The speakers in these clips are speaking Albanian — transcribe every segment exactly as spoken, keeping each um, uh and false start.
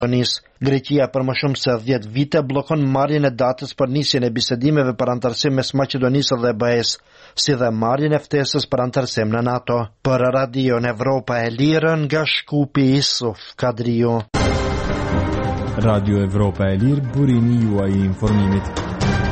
Greqia për më shumë se dhjetë vite bllokon marrjen e datës për nisjen e bisedimeve për antarësim mes Maqedonisë dhe B E-s, si dhe marrjen e ftesës për antarësim në NATO. Për Radion Evropa e Lirë nga Shkupi, Isuf Kadriu. Radio Evropa e Lirë, burimi juaj i informimit.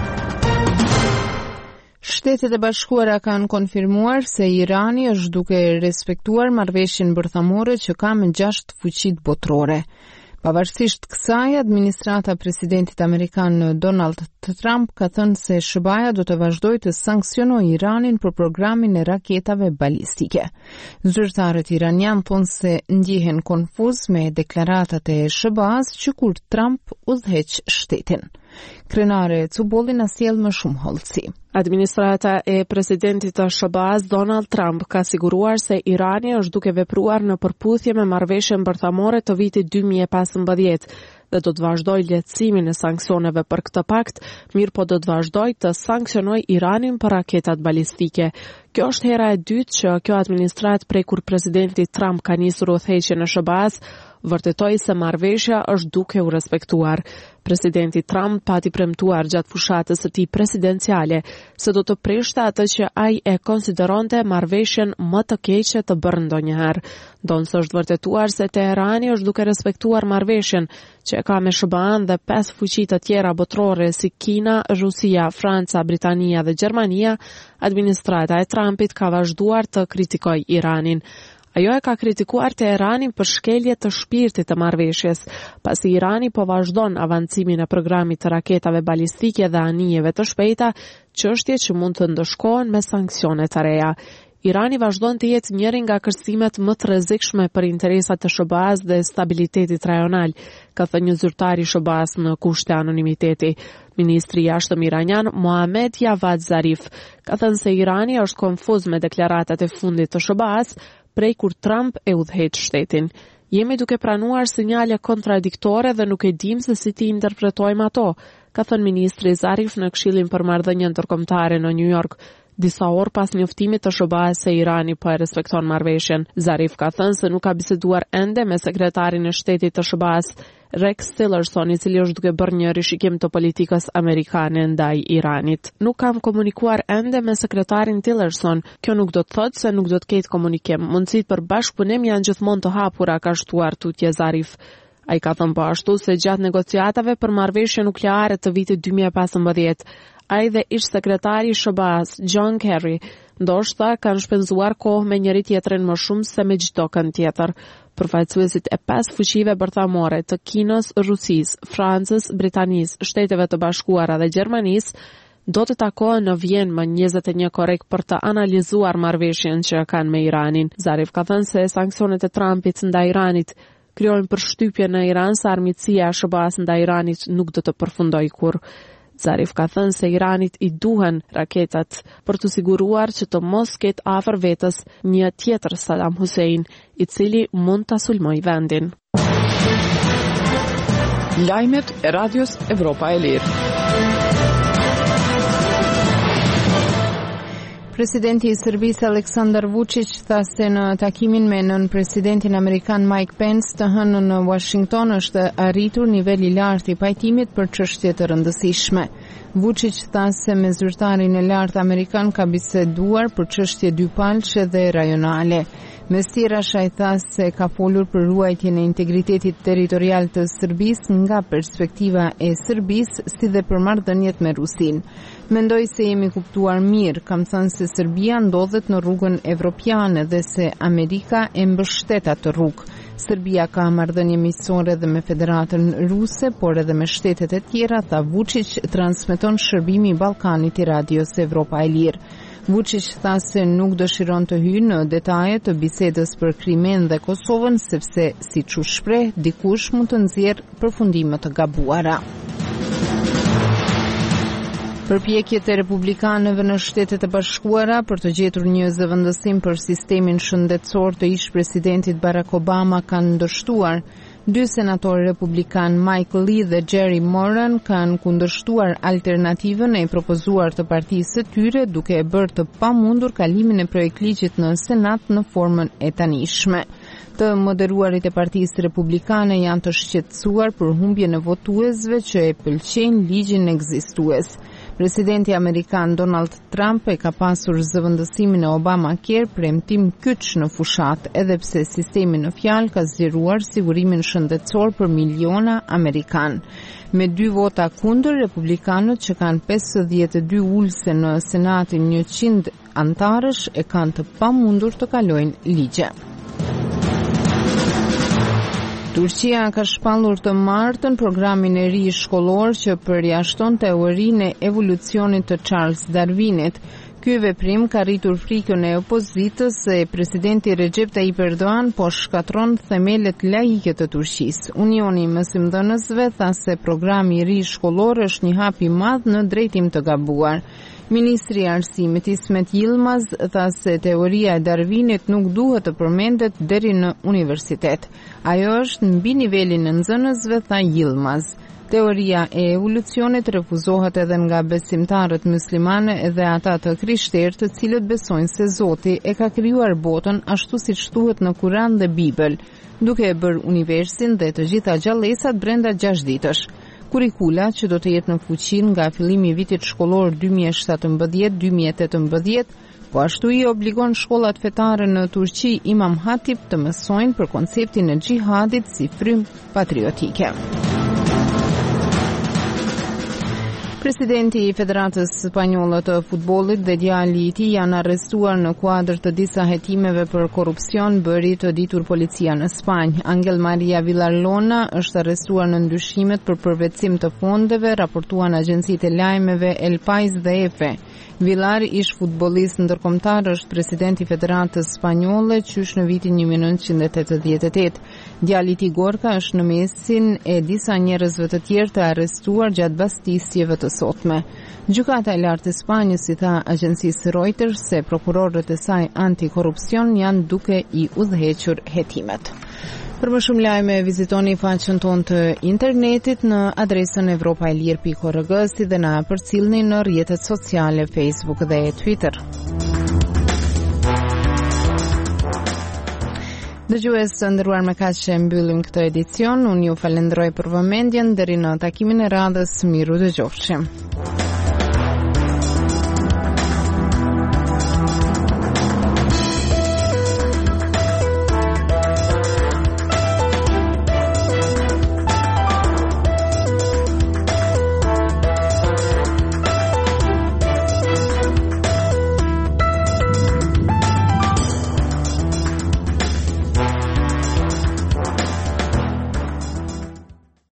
Shtetet e Bashkuara kanë konfirmuar se Irani është duke respektuar marrëveshjen bërthamore që ka me gjashtë fuqitë botërore. Pavarësisht kësaj, administrata e presidentit amerikan Donald Trump ka thënë se S B A do të vazhdojë të sanksionojë Iranin për programin e raketave balistike. Zyrtarët iranian thonë se ndjehen konfuz me deklaratat e S B A-s që kur Trump udhëheq shtetin. Krenare Cubolli na sjell më shumë hollësi. Administrata e presidentit të S B A-s Donald Trump ka siguruar se Irani është duke vepruar në përputhje me marrëveshjen bërthamore të vitit dy mijë e pesëmbëdhjetë dhe do të vazhdoj lehtësimin e sanksioneve për këtë pakt, mirë po do të vazhdoj të sanksionoj Iranin për raketat balistike. Kjo është hera e dytë që kjo administrat prej kur presidenti Trump ka nisur udhëheqjen e S B A-s, vërtetoi se marrëveshja është duke u respektuar. Presidenti Trump pati premtuar gjatë fushatës së tij presidenciale se do të prishte atë që ai e konsideronte marrëveshjen më të keqe të bërë ndonjëherë. Donse është vërtetuar se Teherani është duke respektuar marrëveshjen që ka me S B A-n dhe pesë fuqi të tjera botërore si Kina, Rusia, Franca, Britania dhe Gjermania, administrata e Trumpit ka vazhduar të kritikojë Iranin. Ajo e ka kritikuar Teheranin për shkelje të shpirtit të marrëveshjes, pasi Irani po vazhdon avancimin e programit të raketave balistike dhe anijeve të shpejta, çështje që mund të ndëshkohen me sanksione të reja. Irani vazhdon të jetë njëri nga kërcimet më të rrezikshme për interesat e S B A-s dhe stabilitetit rajonal, ka thënë një zyrtar i S B A-s në kushte anonimiteti. Ministri i jashtëm iranian Mohamed Javad Zarif ka thënë se Irani është konfuz me deklaratat e fundit të S B A-s prej kur Trump e udhëheq shtetin. Jemi duke pranuar sinjale kontradiktore dhe nuk e dim se si ti interpretojmë ato, ka thënë ministri Zarif në Këshillin për Marrëdhënie Ndërkombëtare në New York, disa orë pas njoftimit të S B A-s se Irani po e respekton marrëveshjen. Zarif ka thënë se nuk ka biseduar ende me sekretarin e shtetit të S B A-s Rex Tillerson, i cili është duke bërë një rishikim të politikës amerikane ndaj Iranit. Nuk kam komunikuar ende me sekretarin Tillerson. Kjo nuk do të thotë se nuk do të ketë komunikim. Mundësitë për bashkëpunim janë gjithmonë të hapura, ka shtuar tutje Zarif. Ai ka thënë po ashtu se gjatë negociatave për marrëveshje nukleare të vitit dy mijë e pesëmbëdhjetë, ai dhe ish sekretari i S B A-s John Kerry ndoshta kanë shpenzuar kohë me njëri tjetrin më shumë se me çdo kënd tjetër. Përfaqësuesit e pesë fuqive bërthamore të Kinës, Rusisë, Francës, Britanisë, Shteteve të Bashkuara dhe Gjermanisë do të takohen në Vjenë më njëzet e një korrik për të analizuar marrëveshjen që kanë me Iranin. Zarif ka thënë se sanksionet e Trumpit ndaj Iranit krijojnë përshtypje në Iran se armiqësia e S B A-s ndaj Iranit nuk do të përfundojë kurrë. Zarif ka thënë se Iranit i duhen raketat për të siguruar që të mos ketë afër vetës një tjetër Saddam Hussein, i cili mund ta sulmojë vendin. Lajmet e Radios Evropa e Lirë. Presidenti i Serbisë Aleksandar Vučić tha se në takimin me nën presidentin amerikan Mike Pence të hënë në Washington është arritur niveli i lartë i pajtimit për çështje të rëndësishme. Vučić tha se me zyrtarin e lartë amerikan ka biseduar për çështje dypalçe dhe rajonale. Mes tjerash ai tha se ka folur për ruajtjen e integritetit territorial të Serbisë nga perspektiva e Serbisë si dhe për marrëdhëniet me Rusinë. Mendoj se jemi kuptuar mirë, kam thënë se Serbia ndodhet në rrugën evropiane dhe se Amerika e mbështet atë rrugë. Serbia ka marrëdhënie miqësore edhe me Federatën Ruse, por edhe me shtetet e tjera, tha Vučić, transmeton shërbimi i Ballkanit i Radios Evropa e Lirë. Vučić tha se nuk dëshiron të hyjë në detaje të bisedës për Krimen dhe Kosovën, sepse siç u shpreh, dikush mund të nxjerrë përfundime të gabuara. Përpjekjet e republikanëve në Shtetet e Bashkuara për të gjetur një zëvendësim për sistemin shëndetësor të ish-presidentit Barack Obama kanë ndështuar. Dy senatorë republikan, Michael Lee dhe Jerry Moran, kanë kundërshtuar alternativën e propozuar të partisë së tyre, duke e bërë të pamundur kalimin e projektligjit në Senat në formën e tanishme. Të moderuarit e Partisë Republikane janë të shqetësuar për humbjen e votuesve që e pëlqejnë ligjin ekzistues. Presidenti amerikan Donald Trump e ka pasur zëvendësimin e Obamacare premtim kyç në fushat, edhe pse sistemi në fjalë ka zgjeruar sigurimin shëndetësor për miliona amerikan. Me dy vota kundër, republikanët që kanë pesëdhjetë e dy ulëse në Senatin njëqind antarësh e kanë të pamundur të kalojnë ligje. Turqia ka shpallur të martën programin e ri shkollor që përjashton teorinë e evolucionit të Charles Darwinit. Ky veprim ka rritur frikën e opozitës se presidenti Recep Tayyip Erdogan po shkatron themelet laike të Turqisë. Unioni i mësimdhënësve tha se programi i ri shkollor është një hap i madh në drejtim të gabuar. Ministri i Arsimit Ismet Yilmaz tha se teoria e Darwinit nuk duhet të përmendet deri në universitet. Ajo është mbi nivelin e nxënësve, tha Yilmaz. Teoria e evolucionit refuzohet edhe nga besimtarët muslimane edhe ata të krishterë të cilët besojnë se Zoti e ka krijuar botën ashtu siç thuhet në Kur'an dhe Bibël, duke e bërë universin dhe të gjitha gjallësat brenda gjashtë ditësh. Kurikula që do të jetë në fuqi nga fillimi i vitit shkollor dy mijë e shtatëmbëdhjetë dy mijë e tetëmbëdhjetë, po ashtu i obligon shkollat fetare në Turqi Imam Hatip të mësojnë për konceptin e xhihadit si frymë patriotike. Presidenti i Federatës Spanjolle të futbollit dhe djali i tij janë arrestuar në kuadër të disa hetimeve për korrupsion, bëri të ditur policia në Spanjë. Angel Maria Villalona është arrestuar në ndyshimet për përvetësim të fondeve, raportuan agjencitë e lajmeve El Pais dhe Efe. Villar, ish futbollist ndërkombëtar, është presidenti i Federatës Spanjolle qysh në vitin një mijë e nëntëqind e tetëdhjetë e tetë. Djali i tij Gorka është në mesin e disa njerëzve të tjerë të arrestuar gjatë bastisjeve të sotme. Gjykata e lartë e Spanjës i tha agjencisë Reuters se prokurorët e saj antikorrupsion janë duke i udhëhequr hetimet. Për më shumë lajme, vizitoni faqen tonë të internetit në adresën evropaelir pikë org, si dhe na përcillni në rrjetet sociale Facebook dhe Twitter. Dëgjues të nderuar, me kaq që mbyllim këtë edicion, unë ju falenderoj për vëmendjen, deri në takimin e radhës, miru dëgjofshim.